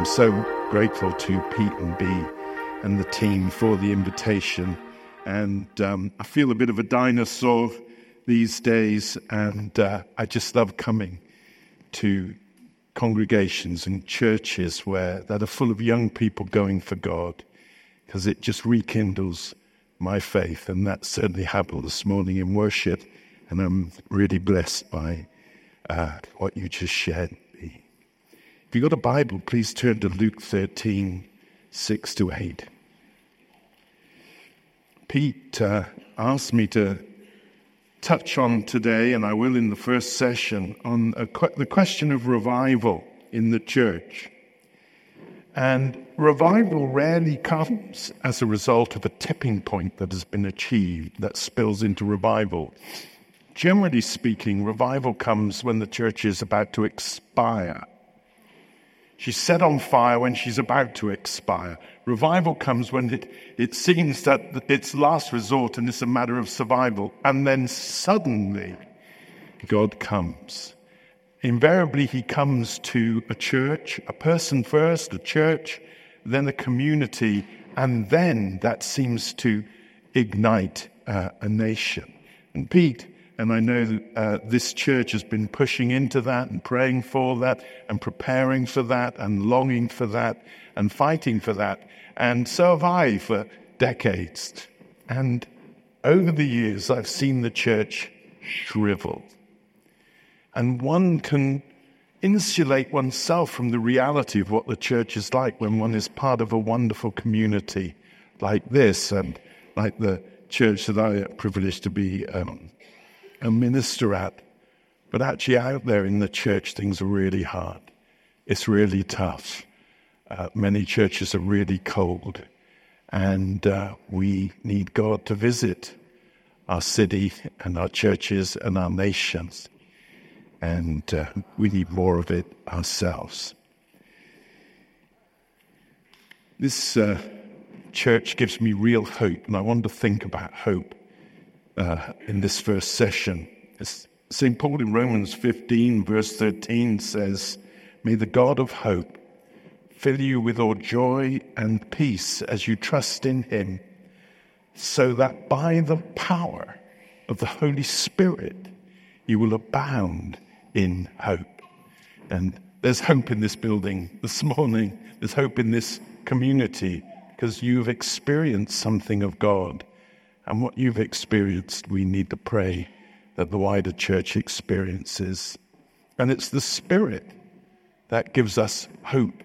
I'm so grateful to Pete and Bea and the team for the invitation. And I feel a bit of a dinosaur these days, and I just love coming to congregations and churches that are full of young people going for God, because it just rekindles my faith. And that certainly happened this morning in worship, and I'm really blessed by what you just shared. If you've got a Bible, please turn to Luke 13, 6-8. Pete asked me to touch on today, and I will in the first session, on the question of revival in the church. And revival rarely comes as a result of a tipping point that has been achieved that spills into revival. Generally speaking, revival comes when the church is about to expire. She's set on fire when she's about to expire. Revival comes when it seems that it's last resort and it's a matter of survival. And then suddenly, God comes. Invariably, he comes to a church, a person first, a church, then a community, and then that seems to ignite a nation. And Pete, and I know that this church has been pushing into that and praying for that and preparing for that and longing for that and fighting for that. And so have I for decades. And over the years, I've seen the church shrivel. And one can insulate oneself from the reality of what the church is like when one is part of a wonderful community like this, and like the church that I am privileged to be a minister at. But actually out there in the church, things are really hard. It's really tough. Many churches are really cold. And we need God to visit our city and our churches and our nations. And we need more of it ourselves. This church gives me real hope, and I want to think about hope in this first session. St. Paul in Romans 15, verse 13 says, "May the God of hope fill you with all joy and peace as you trust in him, so that by the power of the Holy Spirit you will abound in hope." And there's hope in this building this morning. There's hope in this community because you've experienced something of God. And what you've experienced, we need to pray that the wider church experiences. And it's the Spirit that gives us hope.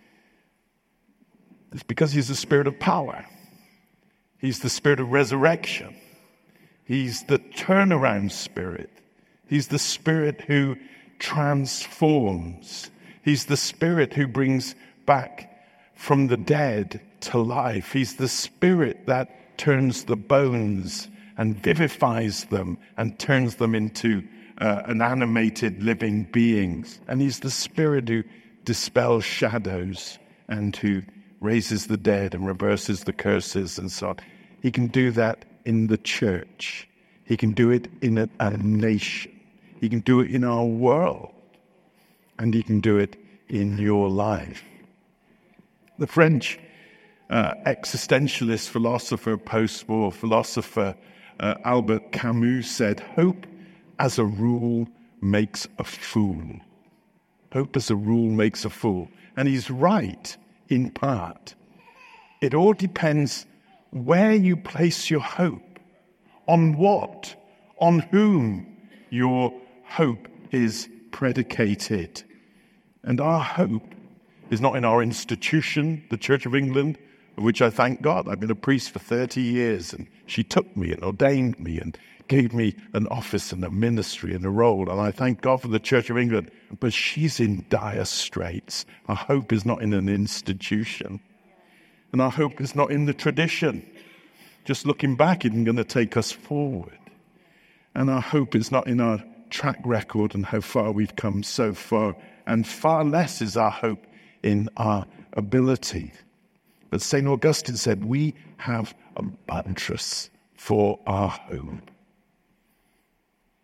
It's because he's the Spirit of power. He's the Spirit of resurrection. He's the turnaround Spirit. He's the Spirit who transforms. He's the Spirit who brings back from the dead to life. He's the Spirit that turns the bones and vivifies them and turns them into an animated living beings. And he's the Spirit who dispels shadows and who raises the dead and reverses the curses and so on. He can do that in the church. He can do it in a nation. He can do it in our world. And he can do it in your life. The French existentialist philosopher, post-war philosopher Albert Camus said, "Hope as a rule makes a fool." Hope as a rule makes a fool. And he's right in part. It all depends where you place your hope, on what, on whom your hope is predicated. And our hope is not in our institution, the Church of England, of which I thank God. I've been a priest for 30 years, and she took me and ordained me and gave me an office and a ministry and a role, and I thank God for the Church of England. But she's in dire straits. Our hope is not in an institution, and our hope is not in the tradition. Just looking back isn't going to take us forward. And our hope is not in our track record and how far we've come so far, and far less is our hope in our ability. But St. Augustine said, we have a buttress for our hope.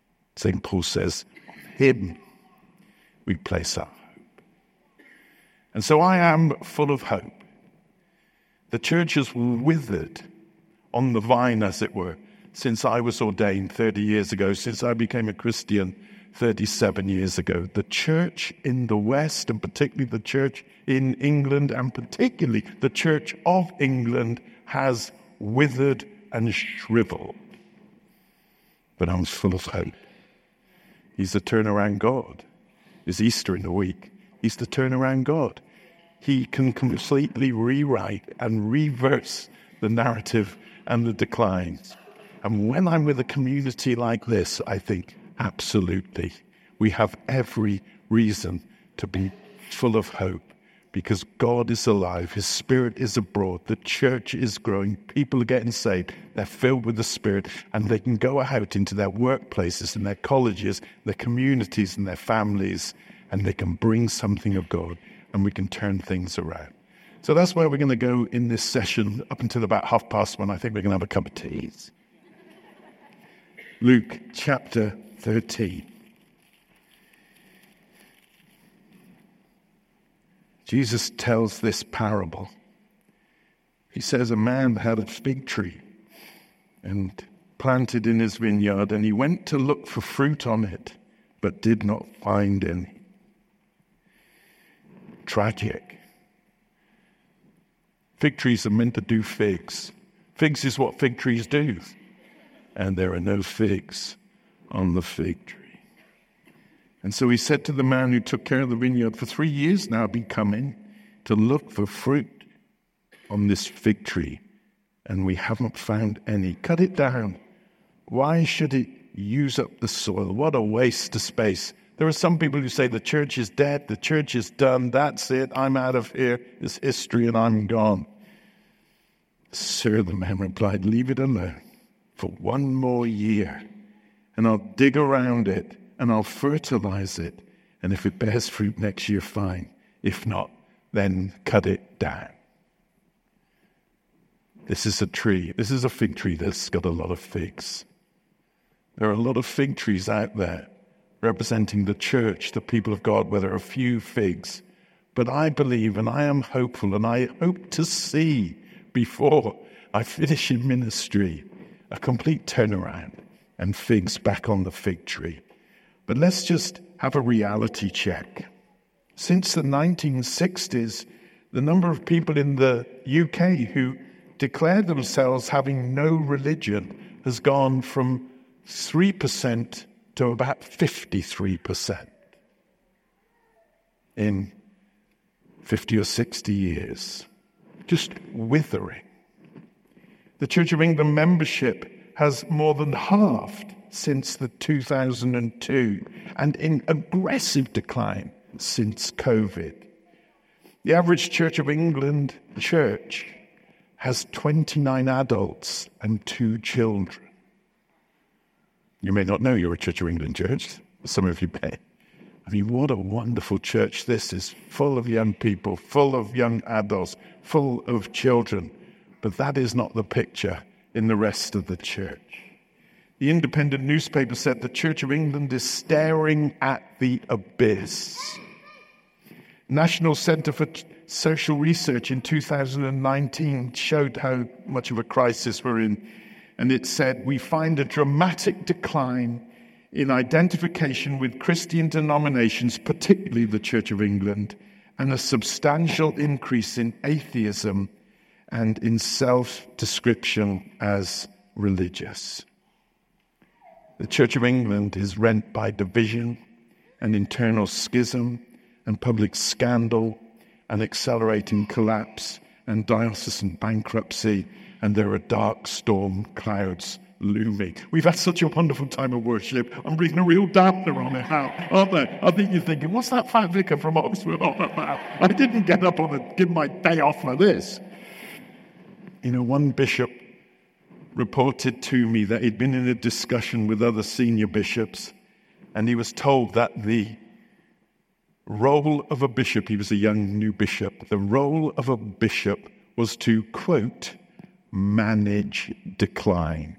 St. Paul says, him we place our hope. And so I am full of hope. The church has withered on the vine, as it were, since I was ordained 30 years ago, since I became a Christian 37 years ago. The church in the West, and particularly the church in England, and particularly the Church of England, has withered and shriveled. But I'm full of hope. He's the turnaround God. It's Easter in a week. He's the turnaround God. He can completely rewrite and reverse the narrative and the declines. And when I'm with a community like this, I think, absolutely, we have every reason to be full of hope, because God is alive, His Spirit is abroad, the church is growing, people are getting saved, they're filled with the Spirit, and they can go out into their workplaces and their colleges, their communities and their families, and they can bring something of God, and we can turn things around. So that's where we're going to go in this session up until about 1:30. I think we're going to have a cup of tea. Luke chapter 13. Jesus tells this parable. He says a man had a fig tree and planted in his vineyard, and he went to look for fruit on it, but did not find any. Tragic. Fig trees are meant to do figs. Figs is what fig trees do. And there are no figs on the fig tree. And so he said to the man who took care of the vineyard, for 3 years now I've been coming to look for fruit on this fig tree, and we haven't found any. Cut it down. Why should it use up the soil? What a waste of space. There are some people who say the church is dead, the church is done, that's it, I'm out of here, it's history and I'm gone. Sir, the man replied, leave it alone for 1 more year, and I'll dig around it, and I'll fertilize it, and if it bears fruit next year, fine. If not, then cut it down. This is a tree. This is a fig tree that's got a lot of figs. There are a lot of fig trees out there representing the church, the people of God, where there are a few figs. But I believe, and I am hopeful, and I hope to see before I finish in ministry a complete turnaround and figs back on the fig tree. But let's just have a reality check. Since the 1960s, the number of people in the UK who declare themselves having no religion has gone from 3% to about 53% in 50 or 60 years. Just withering. The Church of England membership has more than halved since the 2002, and in aggressive decline since COVID. The average Church of England church has 29 adults and 2 children. You may not know you're a Church of England church. Some of you may. I mean, what a wonderful church this is, full of young people, full of young adults, full of children. But that is not the picture in the rest of the church. The Independent newspaper said the Church of England is staring at the abyss. National Centre for Social Research in 2019 showed how much of a crisis we're in. And it said, we find a dramatic decline in identification with Christian denominations, particularly the Church of England, and a substantial increase in atheism and in self-description as religious. The Church of England is rent by division and internal schism and public scandal and accelerating collapse and diocesan bankruptcy, and there are dark storm clouds looming. We've had such a wonderful time of worship. I'm bringing a real dampener on it now, aren't I? I think you're thinking, what's that fat vicar from Oxford on about? I didn't get up on it, give my day off for this. You know, one bishop reported to me that he'd been in a discussion with other senior bishops, and he was told that the role of a bishop, he was a young new bishop, the role of a bishop was to, quote, manage decline.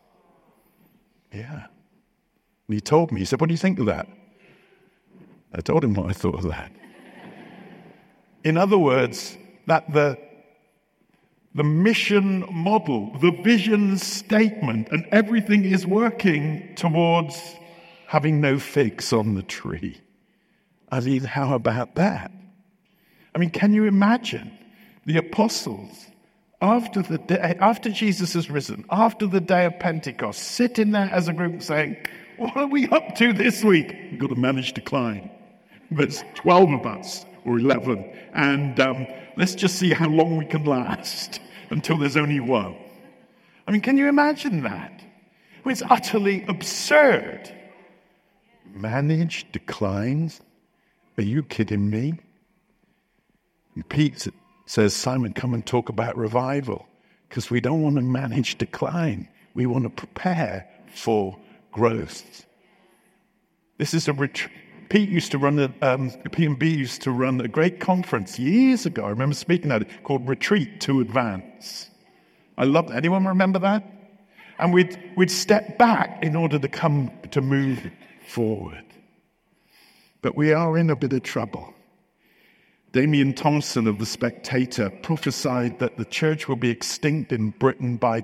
Yeah. And he told me, he said, what do you think of that? I told him what I thought of that. In other words, that the mission model, the vision statement, and everything is working towards having no figs on the tree. I mean, how about that? I mean, can you imagine the apostles after Jesus has risen, after the day of Pentecost, sitting there as a group saying, what are we up to this week? We've got to manage to climb. There's 12 of us, or 11, and let's just see how long we can last until there's only one. I mean, can you imagine that? It's utterly absurd. Manage declines? Are you kidding me? And Pete says, Simon, come and talk about revival, because we don't want to manage decline. We want to prepare for growth. This is a retreat. Pete used to run P&B used to run a great conference years ago. I remember speaking at it, called Retreat to Advance. I love that. Anyone remember that? And we'd step back in order to move forward. But we are in a bit of trouble. Damian Thompson of The Spectator prophesied that the church will be extinct in Britain by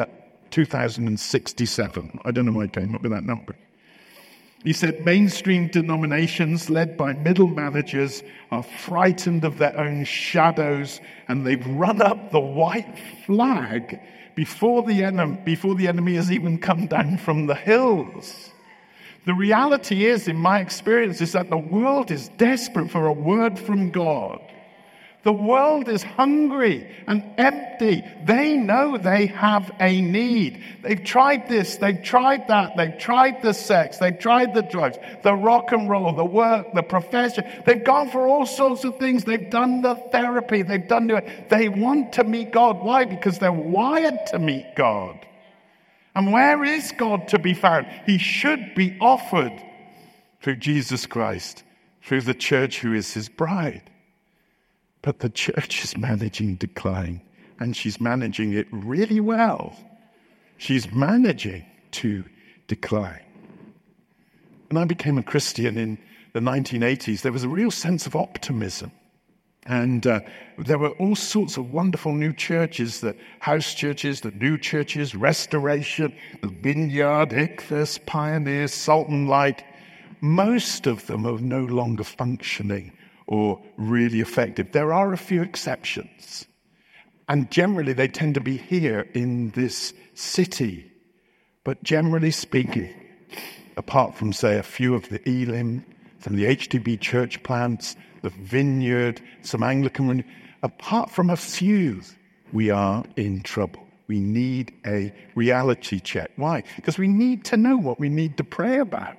2067. I don't know why I came up with that number. He said mainstream denominations led by middle managers are frightened of their own shadows, and they've run up the white flag before the enemy has even come down from the hills. The reality is, in my experience, is that the world is desperate for a word from God. The world is hungry and empty. They know they have a need. They've tried this, they've tried that, they've tried the sex, they've tried the drugs, the rock and roll, the work, the profession. They've gone for all sorts of things. They've done the therapy, they've done it. They want to meet God. Why? Because they're wired to meet God. And where is God to be found? He should be offered through Jesus Christ, through the church who is his bride. But the church is managing decline, and she's managing it really well. She's managing to decline. When I became a Christian in the 1980s, there was a real sense of optimism. And there were all sorts of wonderful new churches, the house churches, the new churches, Restoration, the Vineyard, Ichthus, Pioneers, Salt and Light. Most of them are no longer functioning or really effective. There are a few exceptions. And generally, they tend to be here in this city. But generally speaking, apart from, say, a few of the Elim, some of the HTB church plants, the Vineyard, some Anglican, apart from a few, we are in trouble. We need a reality check. Why? Because we need to know what we need to pray about.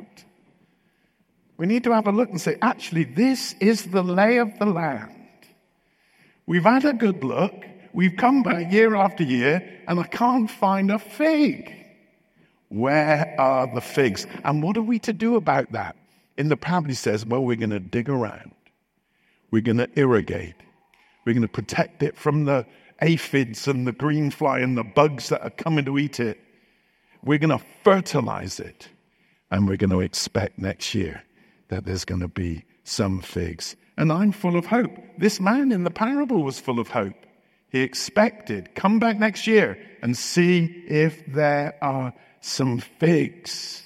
We need to have a look and say, actually, this is the lay of the land. We've had a good look. We've come back year after year, and I can't find a fig. Where are the figs? And what are we to do about that? In the parable, he says, well, we're going to dig around. We're going to irrigate. We're going to protect it from the aphids and the green fly and the bugs that are coming to eat it. We're going to fertilize it. And we're going to expect next year that there's going to be some figs. And I'm full of hope. This man in the parable was full of hope. He expected, come back next year and see if there are some figs.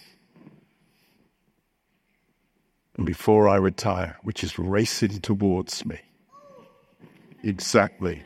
And before I retire, which is racing towards me. Exactly.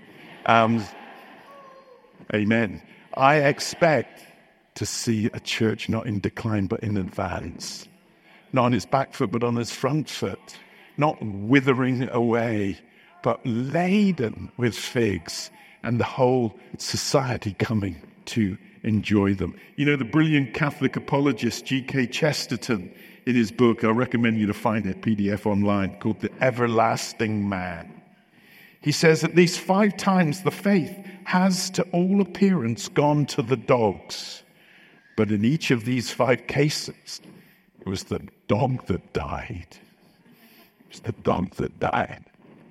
Amen. I expect to see a church not in decline, but in advance. Not on its back foot, but on its front foot. Not withering away, but laden with figs, and the whole society coming to enjoy them. You know, the brilliant Catholic apologist G.K. Chesterton, in his book, I recommend you to find it, PDF online, called The Everlasting Man. He says at least 5 times the faith has to all appearance gone to the dogs. But in each of these 5 cases, it was the dog that died. It was the dog that died.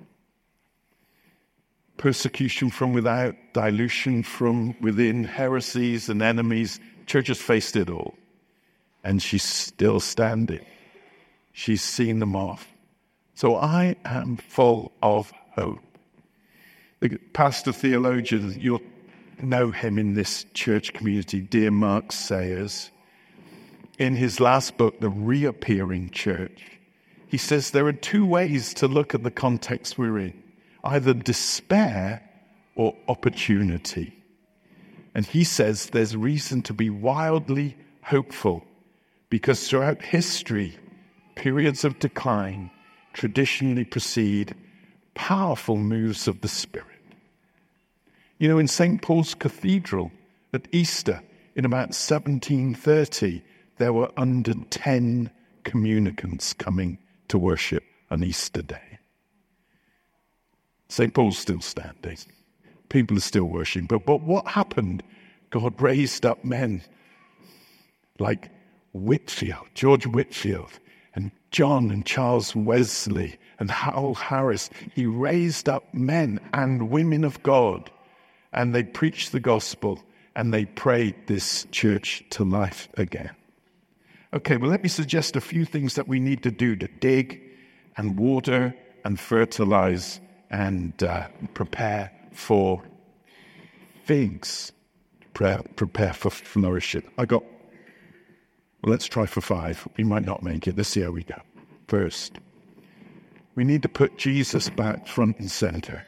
Persecution from without, dilution from within, heresies and enemies. Church has faced it all. And she's still standing. She's seen them off. So I am full of hope. The pastor theologian, you'll know him in this church community, dear Mark Sayers. In his last book, The Reappearing Church, he says there are two ways to look at the context we're in, either despair or opportunity. And he says there's reason to be wildly hopeful because throughout history, periods of decline traditionally precede powerful moves of the Spirit. You know, in St. Paul's Cathedral at Easter in about 1730, there were under 10 communicants coming to worship on Easter Day. St. Paul's still standing. People are still worshiping. But what happened? God raised up men like Whitefield, George Whitefield, and John and Charles Wesley and Howell Harris. He raised up men and women of God, and they preached the gospel, and they prayed this church to life again. Okay, well, let me suggest a few things that we need to do to dig and water and fertilize and prepare for figs, prepare for flourishing. Let's try for 5. We might not make it. Let's see how we go. First, we need to put Jesus back front and center.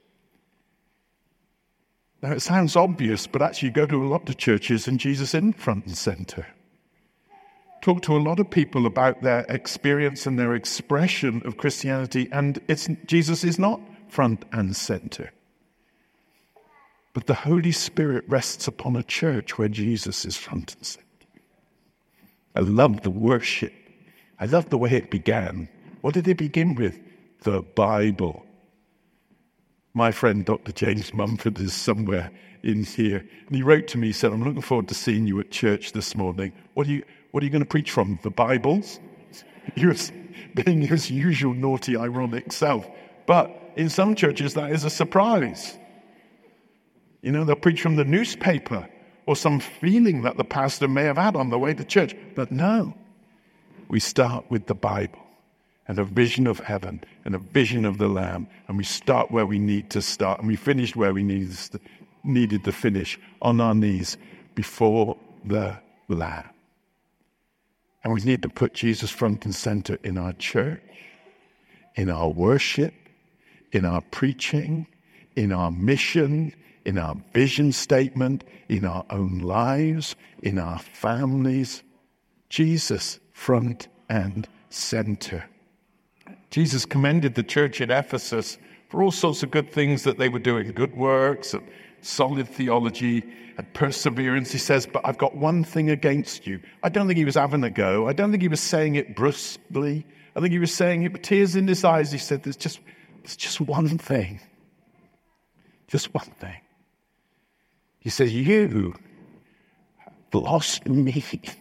Now, it sounds obvious, but actually you go to a lot of churches and Jesus isn't front and center. Talk to a lot of people about their experience and their expression of Christianity, and Jesus is not front and center. But the Holy Spirit rests upon a church where Jesus is front and center. I love the worship. I love the way it began. What did it begin with? The Bible. My friend Dr. James Mumford is somewhere in here, and he wrote to me, he said, I'm looking forward to seeing you at church this morning. What are you going to preach from? The Bibles? He was being his usual naughty, ironic self. But in some churches, that is a surprise. You know, they'll preach from the newspaper or some feeling that the pastor may have had on the way to church. But no, we start with the Bible and a vision of heaven and a vision of the Lamb. And we start where we need to start. And we finish where we needed to finish, on our knees before the Lamb. And we need to put Jesus front and center in our church, in our worship, in our preaching, in our mission, in our vision statement, in our own lives, in our families. Jesus front and center. Jesus commended the church at Ephesus for all sorts of good things that they were doing, good works and solid theology and perseverance. He says, but I've got one thing against you. I don't think he was having a go. I don't think he was saying it brusquely. I think he was saying it with tears in his eyes. He said, there's just one thing. Just one thing. He says, you have lost me.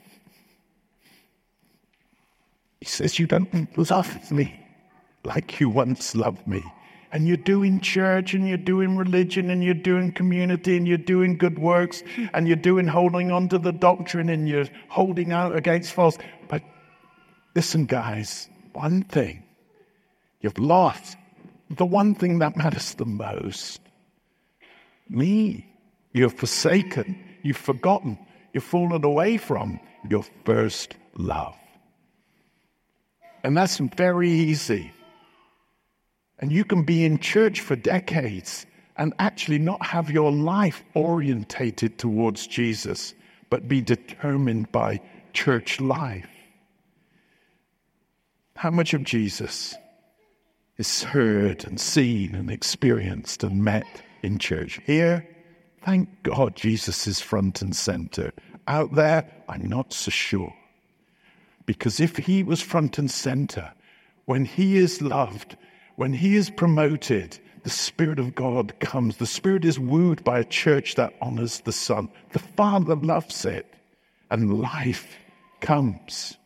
He says, you don't love me like you once loved me. And you're doing church, and you're doing religion, and you're doing community, and you're doing good works, and you're doing holding on to the doctrine, and you're holding out against false. But listen, guys, one thing. You've lost the one thing that matters the most. Me. You've forsaken, you've forgotten, you've fallen away from your first love. And that's very easy. And you can be in church for decades and actually not have your life orientated towards Jesus, but be determined by church life. How much of Jesus is heard and seen and experienced and met in church? Here, thank God Jesus is front and center. Out there, I'm not so sure. Because if he was front and center, when he is loved, when he is promoted, the Spirit of God comes. The Spirit is wooed by a church that honors the Son. The Father loves it, and life comes.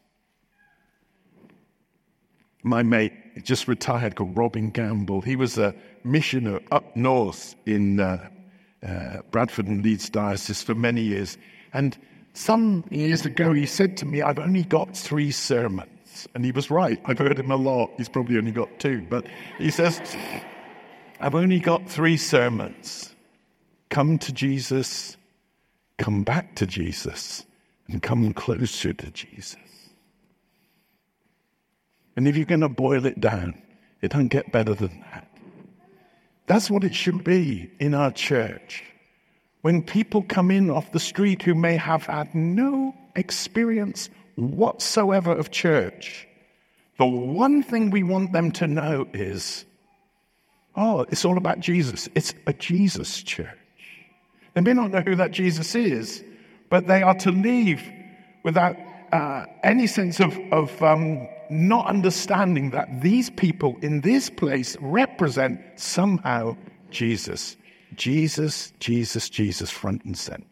My mate just retired called Robin Gamble. He was a missioner up north in Bradford and Leeds Diocese for many years. And some years ago, he said to me, I've only got 3 sermons. And he was right. I've heard him a lot. He's probably only got 2. But he says, I've only got 3 sermons. Come to Jesus, come back to Jesus, and come closer to Jesus. And if you're going to boil it down, it don't get better than that. That's what it should be in our church. When people come in off the street who may have had no experience whatsoever of church, the one thing we want them to know is, oh, it's all about Jesus. It's a Jesus church. They may not know who that Jesus is, but they are to leave without any sense of not understanding that these people in this place represent somehow Jesus. Jesus, Jesus, Jesus, front and center.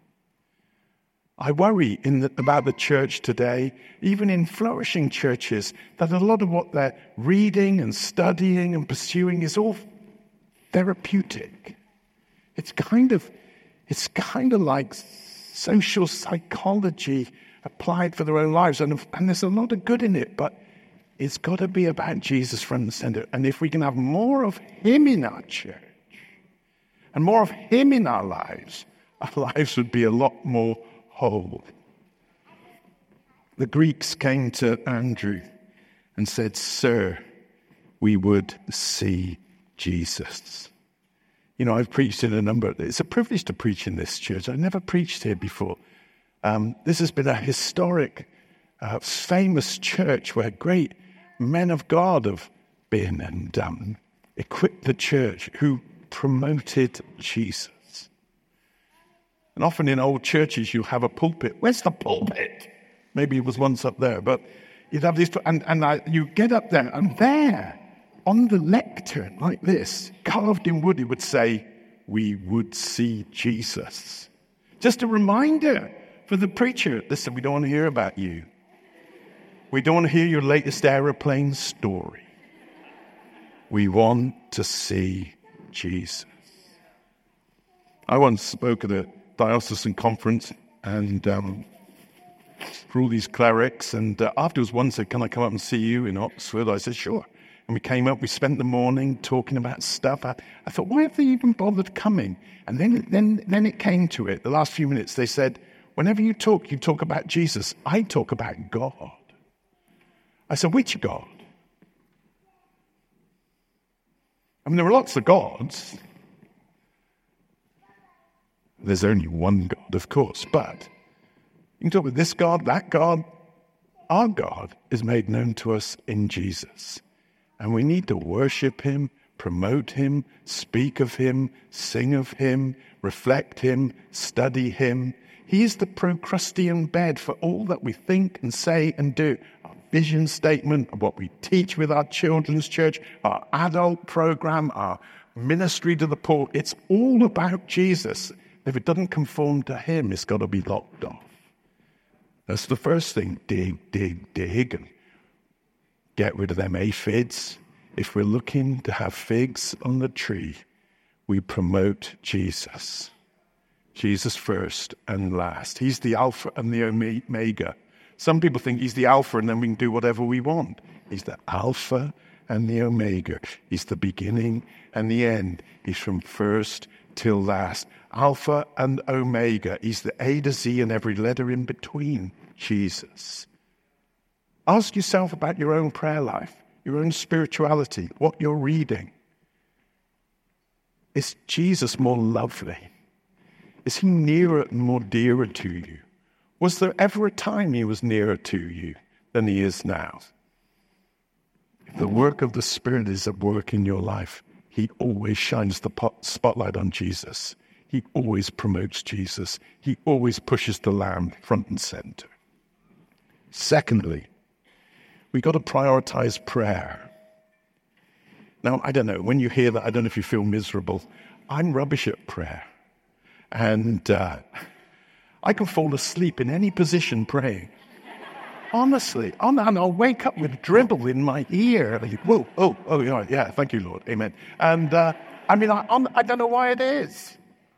I worry about the church today, even in flourishing churches, that a lot of what they're reading and studying and pursuing is all therapeutic. It's kind of like social psychology applied for their own lives, and there's a lot of good in it, but it's got to be about Jesus front and center. And if we can have more of him in our church and more of him in our lives would be a lot more whole. The Greeks came to Andrew and said, "Sir, we would see Jesus." You know, I've preached in it's a privilege to preach in this church. I've never preached here before. This has been a historic, famous church where great men of God have been and equipped the church, who promoted Jesus. And often in old churches, you have a pulpit. Where's the pulpit? Maybe it was once up there, but you'd have these, and you get up there, and there, on the lectern, like this, carved in wood, it would say, "We would see Jesus." Just a reminder for the preacher. Listen, we don't want to hear about you. We don't want to hear your latest aeroplane story. We want to see Jesus. I once spoke at a diocesan conference, and for all these clerics, and afterwards one said, "Can I come up and see you in Oxford?" I said, "Sure." And we came up, we spent the morning talking about stuff. I thought, why have they even bothered coming? And then it came to it. The last few minutes, they said, "Whenever you talk about Jesus. I talk about God." I said, "Which God?" I mean, there are lots of gods. There's only one God, of course, but you can talk about this God, that God. Our God is made known to us in Jesus. And we need to worship him, promote him, speak of him, sing of him, reflect him, study him. He is the Procrustean bed for all that we think and say and do. Our vision statement, of what we teach with our children's church, our adult program, our ministry to the poor, it's all about Jesus. If it doesn't conform to him, it's got to be locked off. That's the first thing. Dig, and get rid of them aphids. If we're looking to have figs on the tree, we promote Jesus. Jesus first and last. He's the Alpha and the Omega. Some people think he's the Alpha and then we can do whatever we want. He's the Alpha and the Omega. He's the beginning and the end. He's from first till last. Alpha and Omega. He's the A to Z and every letter in between. Jesus. Ask yourself about your own prayer life, your own spirituality, what you're reading. Is Jesus more lovely? Is he nearer and more dearer to you? Was there ever a time he was nearer to you than he is now? If the work of the Spirit is at work in your life, he always shines the spotlight on Jesus. He always promotes Jesus. He always pushes the Lamb front and center. Secondly, we got to prioritize prayer. Now, I don't know, when you hear that, I don't know if you feel miserable. I'm rubbish at prayer. And I can fall asleep in any position praying. Honestly. And I'll wake up with dribble in my ear. Whoa, oh, yeah, thank you, Lord. Amen. And I don't know why it is.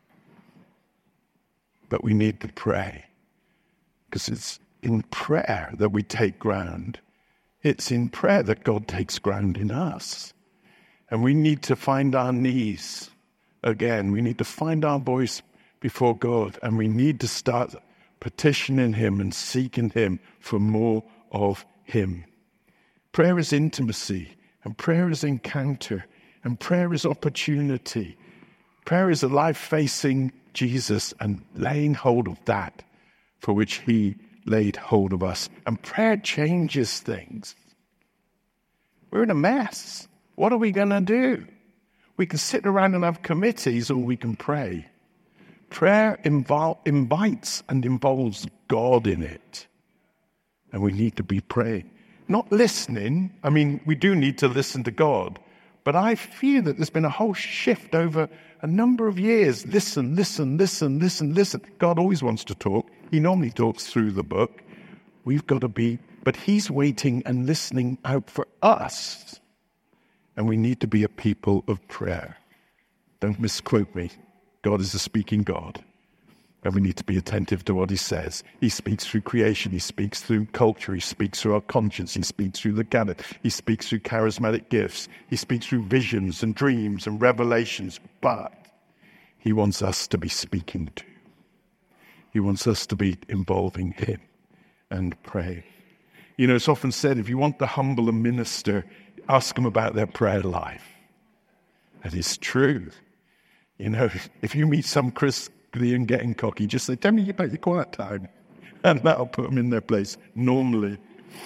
But we need to pray. Because it's in prayer that we take ground. It's in prayer that God takes ground in us. And we need to find our knees again. We need to find our voice before God, and we need to start petitioning him and seeking him for more of him. Prayer is intimacy, and prayer is encounter, and prayer is opportunity. Prayer is a life facing Jesus and laying hold of that for which he laid hold of us. And prayer changes things. We're in a mess. What are we going to do? We can sit around and have committees, or we can pray. Prayer invites and involves God in it. And we need to be praying. Not listening. I mean, we do need to listen to God. But I fear that there's been a whole shift over a number of years. Listen, listen, listen, listen, listen. God always wants to talk. He normally talks through the book. We've got to be, but he's waiting and listening out for us. And we need to be a people of prayer. Don't misquote me. God is a speaking God. And we need to be attentive to what he says. He speaks through creation. He speaks through culture. He speaks through our conscience. He speaks through the canon. He speaks through charismatic gifts. He speaks through visions and dreams and revelations. But he wants us to be speaking to. He wants us to be involving him and praying. You know, it's often said, if you want to humble a minister, ask them about their prayer life. That is true. You know, if you meet some Christian getting cocky, just say, tell me about your quiet time. And that'll put them in their place, normally.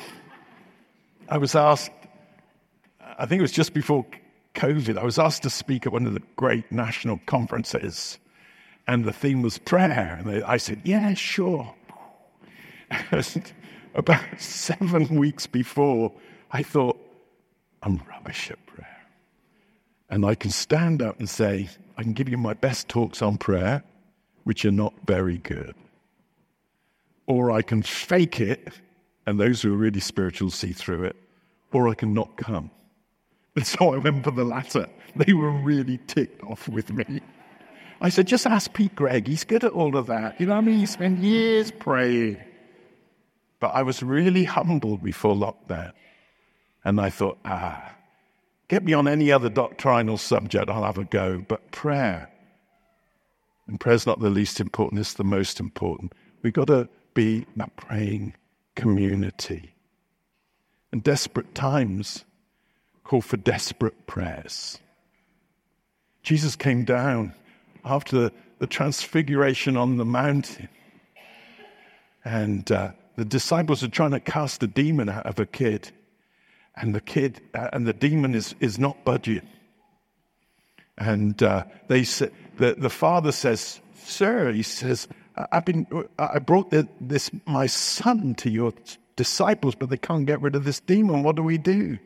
I was asked, I think it was just before COVID, I was asked to speak at one of the great national conferences. And the theme was prayer. And I said, yeah, sure. About 7 weeks before, I thought, I'm rubbish at prayer. And I can stand up and say, I can give you my best talks on prayer, which are not very good. Or I can fake it, and those who are really spiritual see through it. Or I can not come. And so I went for the latter. They were really ticked off with me. I said, just ask Pete Gregg. He's good at all of that. You know what I mean? He spent years praying. But I was really humbled before lockdown. And I thought, get me on any other doctrinal subject, I'll have a go. But prayer, and prayer's not the least important, it's the most important. We've got to be a praying community. And desperate times call for desperate prayers. Jesus came down after the transfiguration on the mountain. And the disciples are trying to cast a demon out of a kid. And the demon is not budging. And they said, the father says, "Sir," he says, I brought my son to your disciples, but they can't get rid of this demon. What do we do?"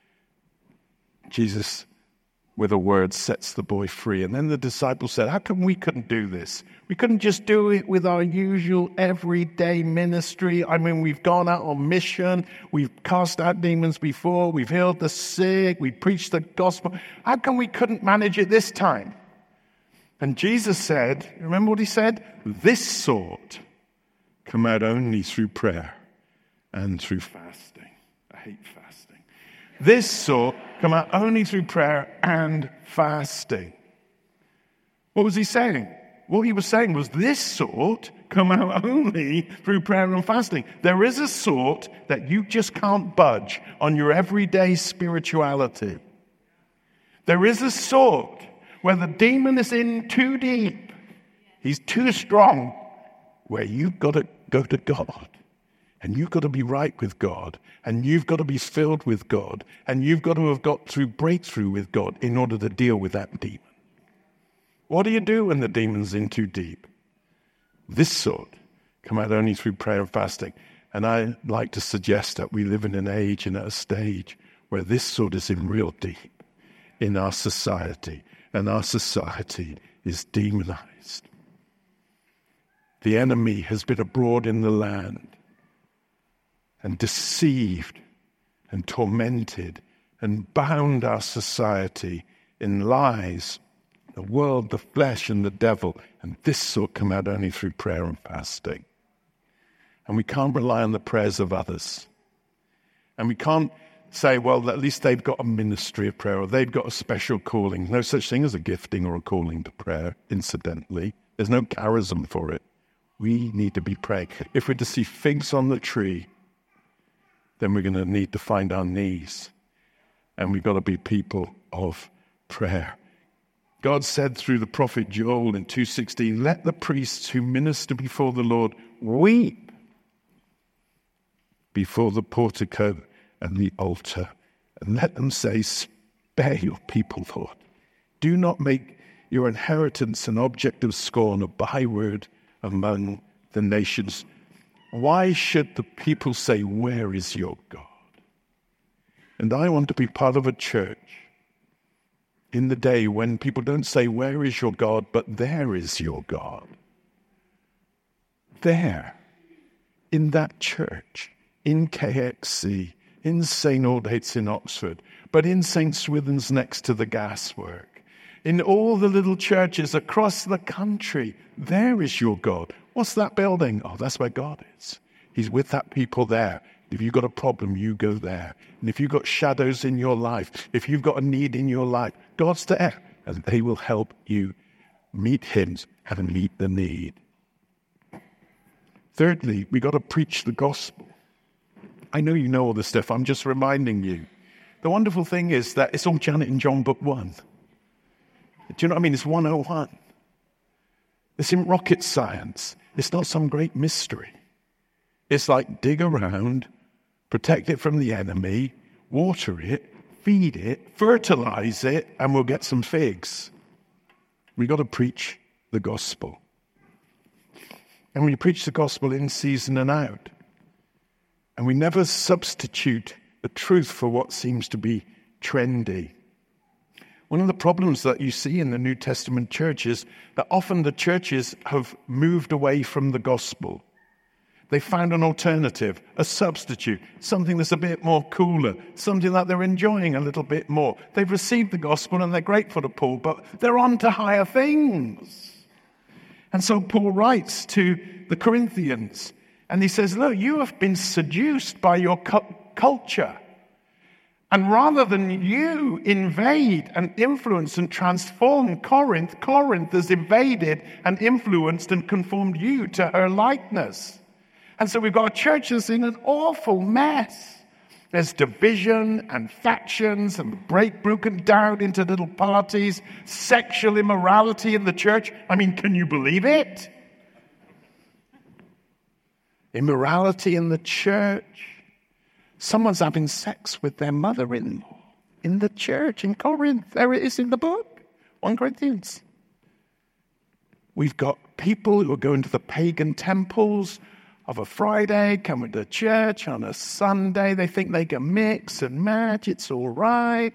Jesus, with a word, sets the boy free. And then the disciples said, how come we couldn't do this? We couldn't just do it with our usual everyday ministry. I mean, we've gone out on mission. We've cast out demons before. We've healed the sick. We preached the gospel. How come we couldn't manage it this time? And Jesus said, remember what he said? This sort come out only through prayer and through fasting. I hate fasting. This sort come out only through prayer and fasting. What was he saying? What he was saying was this sort come out only through prayer and fasting. There is a sort that you just can't budge on your everyday spirituality. There is a sort where the demon is in too deep. He's too strong. Where you've got to go to God. And you've got to be right with God. And you've got to be filled with God. And you've got to have got through breakthrough with God in order to deal with that demon. What do you do when the demon's in too deep? This sort come out only through prayer and fasting. And I like to suggest that we live in an age and at a stage where this sort is in real deep in our society. And our society is demonized. The enemy has been abroad in the land and deceived and tormented and bound our society in lies, the world, the flesh, and the devil. And this sort come out only through prayer and fasting. And we can't rely on the prayers of others. And we can't say, well, at least they've got a ministry of prayer or they've got a special calling. No such thing as a gifting or a calling to prayer, incidentally. There's no charism for it. We need to be praying. If we're to see figs on the tree, then we're going to need to find our knees. And we've got to be people of prayer. God said through the prophet Joel in 2:16, let the priests who minister before the Lord weep before the portico and the altar. And let them say, spare your people, Lord. Do not make your inheritance an object of scorn, a byword among the nations. Why should the people say, where is your God? And I want to be part of a church in the day when people don't say, where is your God, but there is your God. There, in that church, in KXC, in St. Aldate's in Oxford, but in St. Swithin's next to the gaswork, in all the little churches across the country, there is your God. What's that building? Oh, that's where God is. He's with that people there. If you've got a problem, you go there. And if you've got shadows in your life, if you've got a need in your life, God's there. And they will help you meet him and meet the need. Thirdly, we got to preach the gospel. I know you know all this stuff. I'm just reminding you. The wonderful thing is that it's all Janet and John book 1. Do you know what I mean? It's 101. It's in rocket science. It's not some great mystery. It's like dig around, protect it from the enemy, water it, feed it, fertilize it, and we'll get some figs. We've got to preach the gospel. And we preach the gospel in season and out. And we never substitute the truth for what seems to be trendy. One of the problems that you see in the New Testament church is that often the churches have moved away from the gospel. They found an alternative, a substitute, something that's a bit more cooler, something that they're enjoying a little bit more. They've received the gospel and they're grateful to Paul, but they're on to higher things. And so Paul writes to the Corinthians, and he says, look, you have been seduced by your culture. And rather than you invade and influence and transform Corinth, Corinth has invaded and influenced and conformed you to her likeness. And so we've got a church that's in an awful mess. There's division and factions and broken down into little parties, sexual immorality in the church. I mean, can you believe it? Immorality in the church. Someone's having sex with their mother-in-law in the church in Corinth. There it is in the book, 1 Corinthians. We've got people who are going to the pagan temples of a Friday, coming to church on a Sunday. They think they can mix and match. It's all right.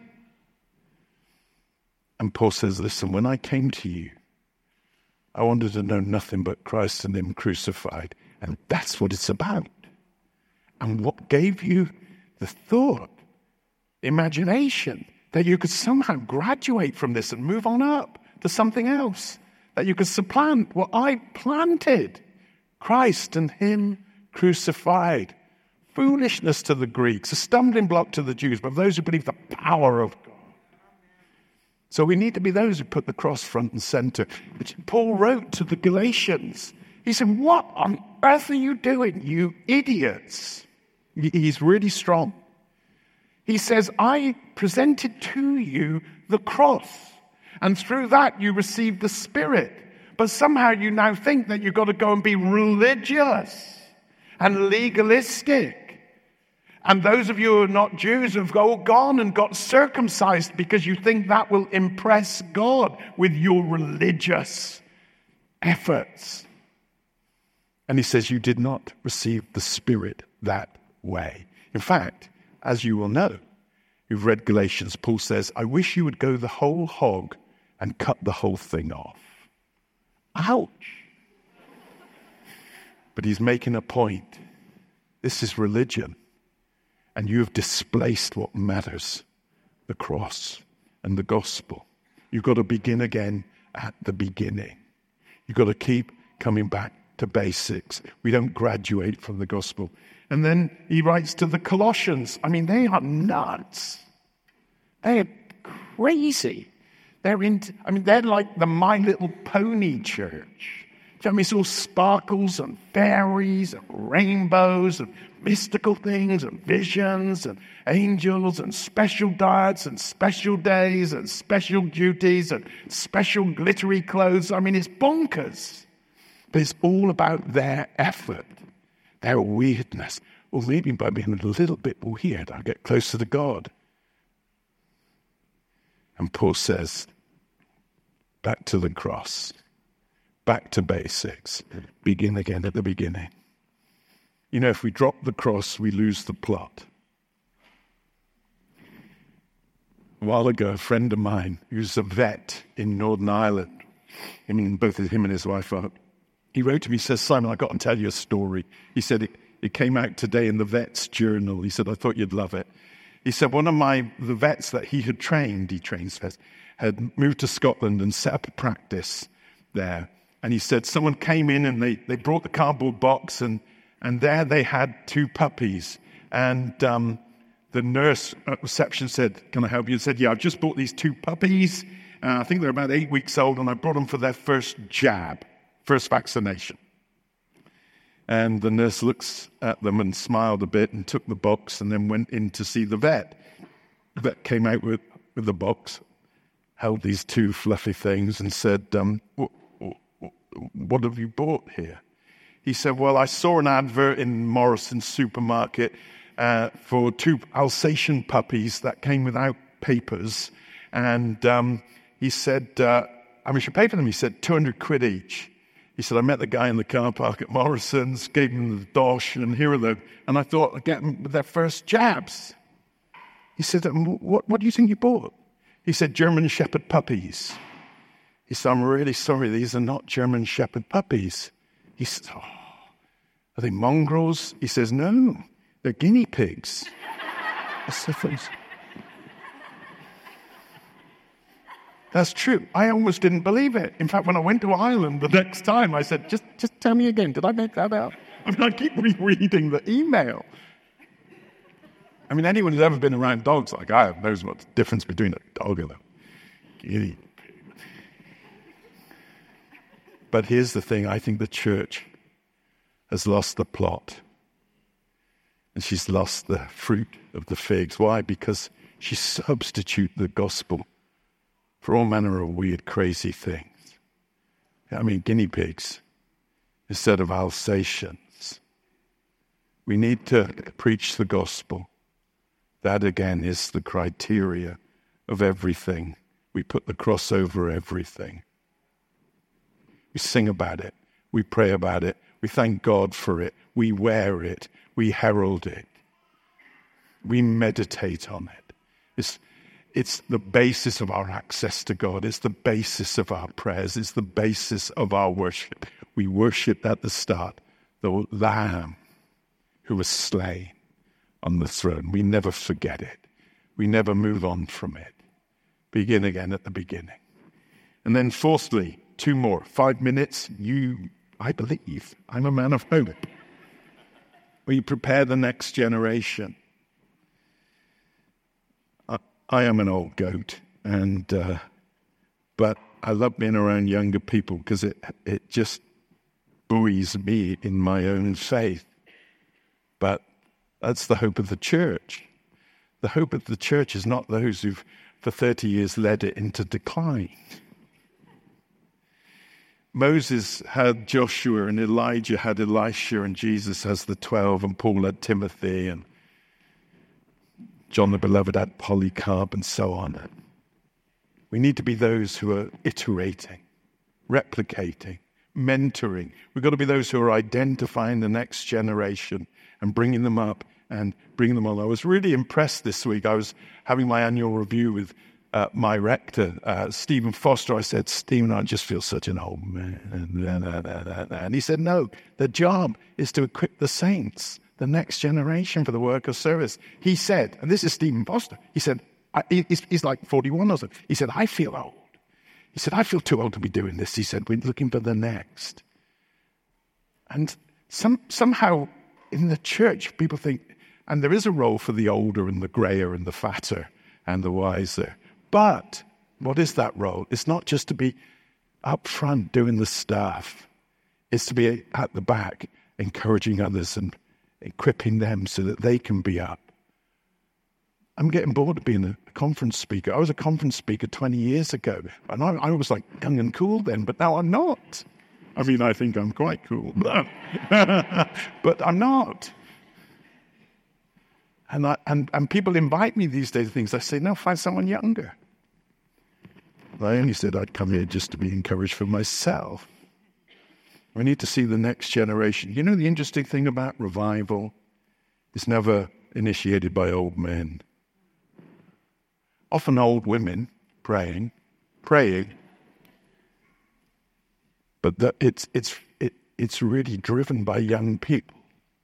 And Paul says, listen, when I came to you, I wanted to know nothing but Christ and him crucified. And that's what it's about. And what gave you the thought, imagination, that you could somehow graduate from this and move on up to something else, that you could supplant what I planted, Christ and him crucified. Foolishness to the Greeks, a stumbling block to the Jews, but those who believe the power of God. So we need to be those who put the cross front and center. Paul wrote to the Galatians. He said, what on earth are you doing, you idiots? He's really strong. He says, I presented to you the cross, and through that you received the Spirit. But somehow you now think that you've got to go and be religious and legalistic. And those of you who are not Jews have gone and got circumcised because you think that will impress God with your religious efforts. And he says, you did not receive the Spirit that way. In fact, as you will know, you've read Galatians, Paul says, I wish you would go the whole hog and cut the whole thing off. Ouch. But he's making a point. This is religion. And you have displaced what matters, the cross and the gospel. You've got to begin again at the beginning. You've got to keep coming back to basics. We don't graduate from the gospel. And then he writes to the Colossians. I mean, they are nuts. They are crazy. They're like the My Little Pony church. I mean, it's all sparkles and fairies and rainbows and mystical things and visions and angels and special diets and special days and special duties and special glittery clothes. I mean, it's bonkers. But it's all about their effort, their weirdness. Well, maybe by being a little bit weird, I'll get closer to God. And Paul says, back to the cross. Back to basics. Begin again at the beginning. You know, if we drop the cross, we lose the plot. A while ago, a friend of mine, who's a vet in Northern Ireland, both him and his wife are, he wrote to me, he says, Simon, I've got to tell you a story. He said, it came out today in the Vet's Journal. He said, I thought you'd love it. He said, the vets that he had trained, had moved to Scotland and set up a practice there. And he said someone came in and they brought the cardboard box and there they had 2 puppies. And the nurse at reception said, can I help you? And said, yeah, I've just bought these 2 puppies. I think they're about 8 weeks old and I brought them for their first jab, first vaccination. And the nurse looks at them and smiled a bit and took the box and then went in to see the vet. The vet came out with the box, held these 2 fluffy things and said, what have you bought here? He said, well, I saw an advert in Morrison's supermarket for 2 Alsatian puppies that came without papers. And he said, how much you pay for them? He said, 200 quid each. He said, I met the guy in the car park at Morrison's, gave him the dosh, and here are the... And I thought, I'd get them with their first jabs. He said, what do you think you bought? He said, German Shepherd puppies. He said, I'm really sorry, these are not German Shepherd puppies. He said, are they mongrels? He says, no, they're guinea pigs. That's true. I almost didn't believe it. In fact, when I went to Ireland the next time, I said, just tell me again, did I make that up? I keep rereading the email. Anyone who's ever been around dogs like I have knows what the difference between a dog and a guinea pig. But here's the thing, I think the church has lost the plot. And she's lost the fruit of the figs. Why? Because she substitutes the gospel for all manner of weird, crazy things. Guinea pigs instead of Alsatians. We need to preach the gospel. That, again, is the criteria of everything. We put the cross over everything. We sing about it. We pray about it. We thank God for it. We wear it. We herald it. We meditate on it. It's the basis of our access to God. It's the basis of our prayers. It's the basis of our worship. We worship at the start the Lamb who was slain on the throne. We never forget it. We never move on from it. Begin again at the beginning. And then fourthly, 2 more. 5 minutes. I believe, I'm a man of hope. We prepare the next generation. I am an old goat, but I love being around younger people because it just buoys me in my own faith. But that's the hope of the church. The hope of the church is not those who've for 30 years led it into decline. Moses had Joshua and Elijah had Elisha and Jesus has the 12 and Paul had Timothy and John the Beloved had Polycarp and so on. We need to be those who are iterating, replicating, mentoring. We've got to be those who are identifying the next generation and bringing them up and bringing them on. I was really impressed this week. I was having my annual review with my rector, Stephen Foster. I said, Stephen, I just feel such an old man. And he said, no, the job is to equip the saints, the next generation for the work of service. He said, and this is Stephen Foster, he said, he's like 41 or so. He said, I feel old. He said, I feel too old to be doing this. He said, we're looking for the next. And somehow in the church, people think, and there is a role for the older and the grayer and the fatter and the wiser. But what is that role? It's not just to be up front doing the stuff. It's to be at the back, encouraging others and equipping them so that they can be up. I'm getting bored of being a conference speaker. I was a conference speaker 20 years ago, and I was like young and cool then, but now I'm not. I mean, I think I'm quite cool, but I'm not. And people invite me these days to things. I say, no, find someone younger. I only said I'd come here just to be encouraged for myself. We need to see the next generation. You know, the interesting thing about revival is never initiated by old men. Often old women praying, but it's really driven by young people.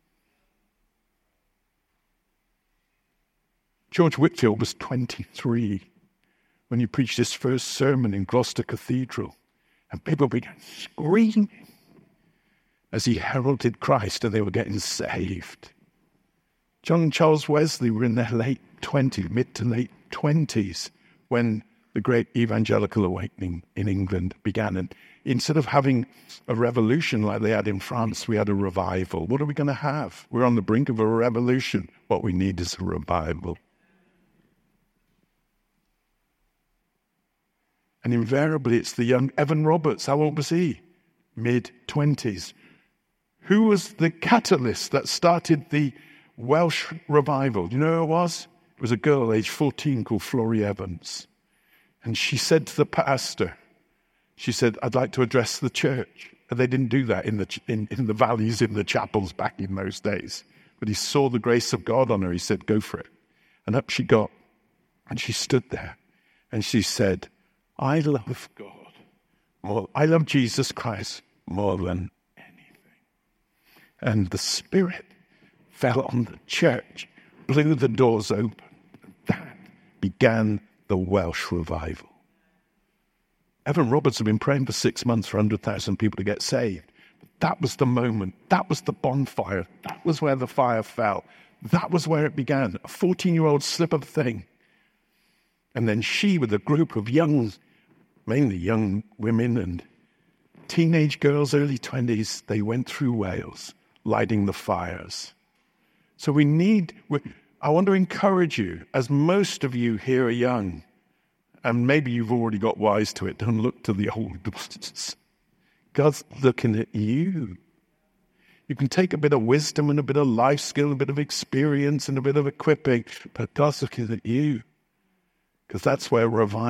George Whitefield was 23 when he preached his first sermon in Gloucester Cathedral, and people began screaming as he heralded Christ, and they were getting saved. John and Charles Wesley were in their mid to late 20s, when the great evangelical awakening in England began. And instead of having a revolution like they had in France, we had a revival. What are we going to have? We're on the brink of a revolution. What we need is a revival. And invariably, it's the young Evan Roberts. How old was he? Mid-20s. Who was the catalyst that started the Welsh revival? Do you know who it was? It was a girl aged 14 called Florrie Evans. And she said to the pastor, she said, I'd like to address the church. And they didn't do that in the valleys, in the chapels back in those days. But he saw the grace of God on her. He said, go for it. And up she got. And she stood there. And she said, I love God. I love Jesus Christ more than anything. And the Spirit fell on the church, blew the doors open. That began the Welsh revival. Evan Roberts had been praying for 6 months for 100,000 people to get saved. That was the moment. That was the bonfire. That was where the fire fell. That was where it began. A 14-year-old slip of a thing. And then she, with a group of mainly young women and teenage girls, early 20s, they went through Wales, lighting the fires. So I want to encourage you, as most of you here are young, and maybe you've already got wise to it, don't look to the old ones. God's looking at you. You can take a bit of wisdom and a bit of life skill, a bit of experience and a bit of equipping, but God's looking at you. Because that's where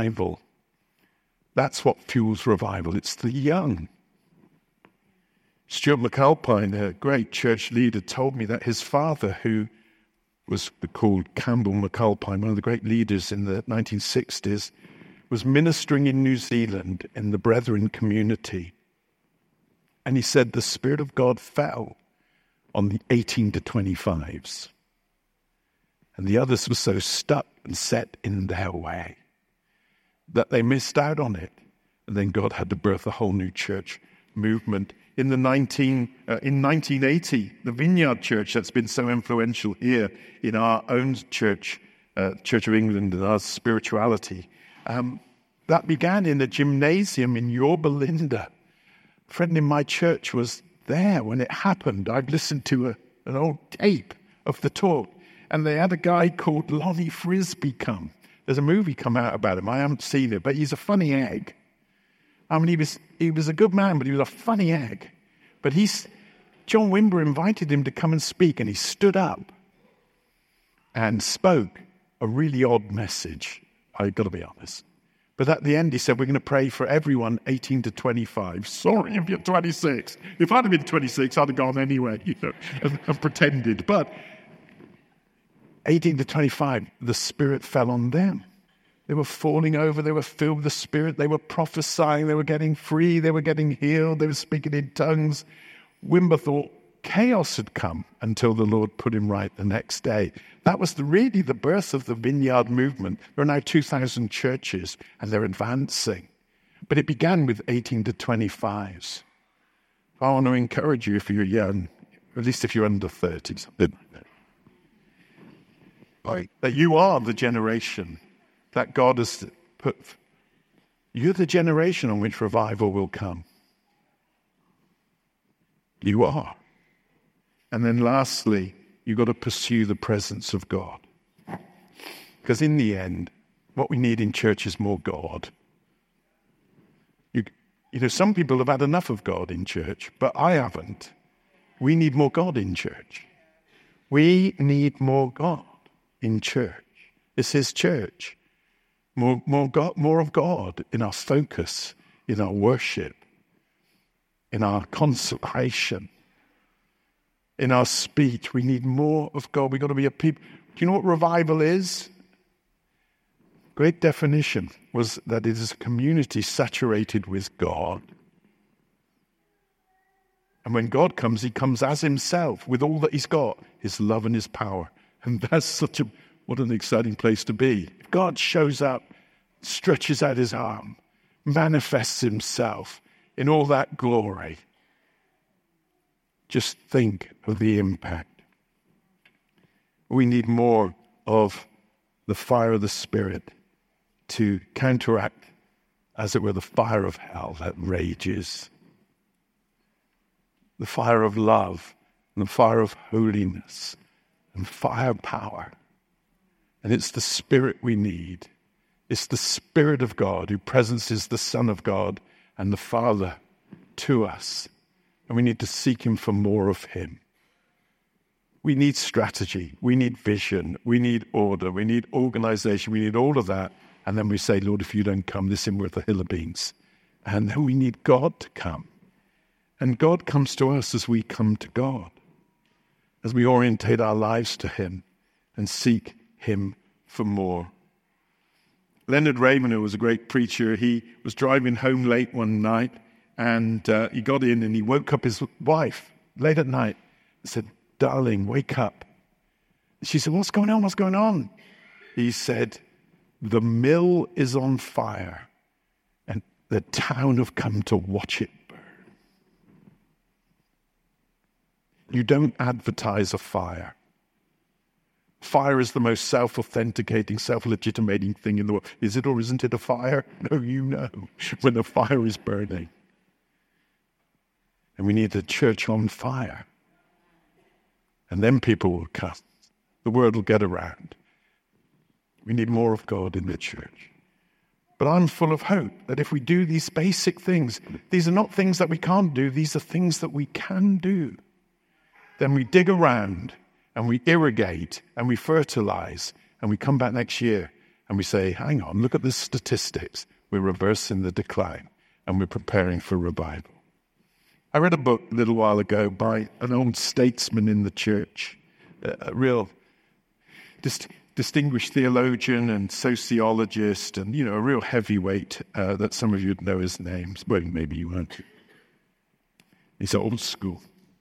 that's what fuels revival. It's the young. Stuart McAlpine, a great church leader, told me that his father, who was called Campbell McAlpine, one of the great leaders in the 1960s, was ministering in New Zealand in the Brethren community. And he said the Spirit of God fell on the 18 to 25s. And the others were so stuck and set in their way that they missed out on it. And then God had to birth a whole new church movement. In 1980, the Vineyard Church, that's been so influential here in our own church, Church of England, and our spirituality, that began in a gymnasium in Yorba Linda. A friend in my church was there when it happened. I'd listened to an old tape of the talk. And they had a guy called Lonnie Frisbee come. There's a movie come out about him. I haven't seen it, but he's a funny egg. I mean, he was a good man, but he was a funny egg. But John Wimber invited him to come and speak, and he stood up and spoke a really odd message. I've got to be honest. But at the end, he said, we're going to pray for everyone 18 to 25. Sorry if you're 26. If I'd have been 26, I'd have gone anyway, and pretended. But 18 to 25, the Spirit fell on them. They were falling over, they were filled with the Spirit, they were prophesying, they were getting free, they were getting healed, they were speaking in tongues. Wimber thought chaos had come until the Lord put him right the next day. That was really the birth of the Vineyard movement. There are now 2,000 churches, and they're advancing. But it began with 18 to 25s. I want to encourage you, if you're young, at least if you're under 30, something like that. Right. That you are the generation that God has put. You're the generation on which revival will come. You are. And then lastly, you've got to pursue the presence of God. Because in the end, what we need in church is more God. You know, some people have had enough of God in church, but I haven't. We need more God in church. We need more God in church. It's His church. More of God in our focus, in our worship, in our consecration, in our speech. We need more of God. We've got to be a people. Do you know what revival is? Great definition was that it is a community saturated with God. And when God comes, He comes as Himself with all that He's got, His love and His power. And that's what an exciting place to be. If God shows up, stretches out His arm, manifests Himself in all that glory, just think of the impact. We need more of the fire of the Spirit to counteract, as it were, the fire of hell that rages. The fire of love and the fire of holiness and firepower. And it's the Spirit we need. It's the Spirit of God who presences the Son of God and the Father to us. And we need to seek Him for more of Him. We need strategy. We need vision. We need order. We need organization. We need all of that. And then we say, Lord, if you don't come, this isn't worth a hill of beans. And then we need God to come. And God comes to us as we come to God, as we orientate our lives to Him and seek Him for more. Leonard Ravenhill was a great preacher. He was driving home late one night, and he got in and he woke up his wife late at night and said, "Darling, wake up." She said, "What's going on? What's going on?" He said, "The mill is on fire, and the town have come to watch it burn." You don't advertise a fire. Fire is the most self-authenticating, self-legitimating thing in the world. Is it or isn't it a fire? No, you know when the fire is burning. And we need the church on fire. And then people will come. The word will get around. We need more of God in the church. But I'm full of hope that if we do these basic things, these are not things that we can't do, these are things that we can do. Then we dig around and we irrigate and we fertilize and we come back next year and we say, hang on, look at the statistics. We're reversing the decline and we're preparing for revival. I read a book a little while ago by an old statesman in the church, a real distinguished theologian and sociologist and, a real heavyweight that some of you would know his names. Well, maybe you won't. He's old school.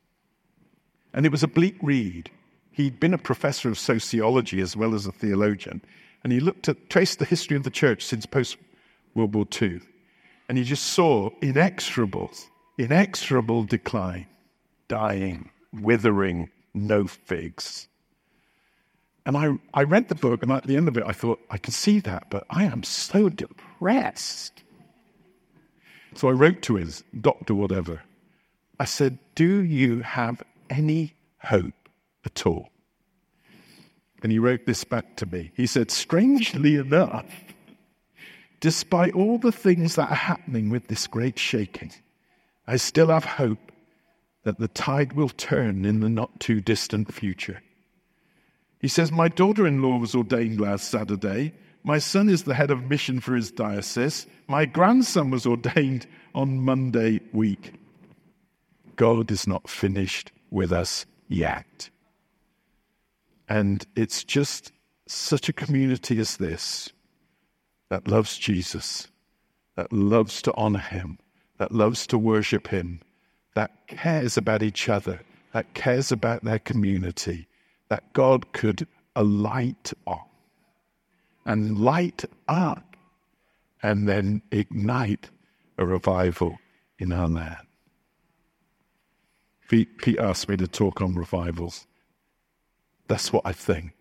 And it was a bleak read. He'd been a professor of sociology as well as a theologian. And he traced the history of the church since post-World War II. And he just saw inexorable decline, dying, withering, no figs. And I read the book, and at the end of it, I thought, I can see that, but I am so depressed. So I wrote to his doctor, whatever. I said, do you have any hope at all? And he wrote this back to me. He said, strangely enough, despite all the things that are happening with this great shaking, I still have hope that the tide will turn in the not too distant future. He says, my daughter-in-law was ordained last Saturday. My son is the head of mission for his diocese. My grandson was ordained on Monday week. God is not finished with us yet. And it's just such a community as this that loves Jesus, that loves to honor Him, that loves to worship Him, that cares about each other, that cares about their community, that God could alight on and light up and then ignite a revival in our land. Pete asked me to talk on revivals. That's what I think.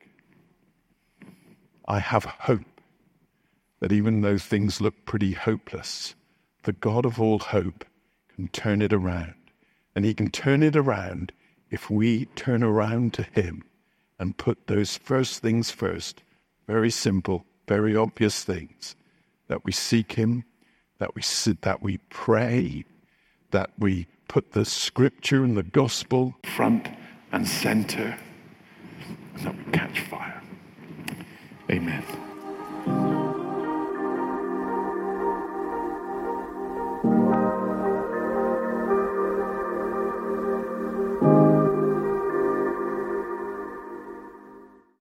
I have hope that even though things look pretty hopeless, the God of all hope can turn it around. And he can turn it around if we turn around to him and put those first things first. Very simple, very obvious things. That we seek him, that we sit, that we pray, that we put the scripture and the gospel front and center, and that we catch fire. Amen.